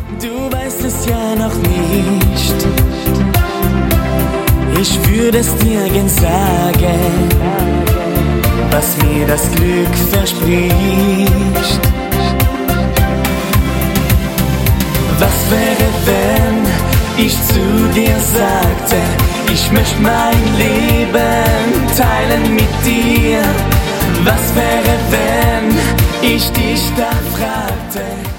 Du weißt es ja noch nicht. Ich würde es dir gern sagen, was mir das Glück verspricht. Was wäre, wenn ich zu dir sagte, ich möchte mein Leben teilen mit dir? Was wäre, wenn ich dich da fragte?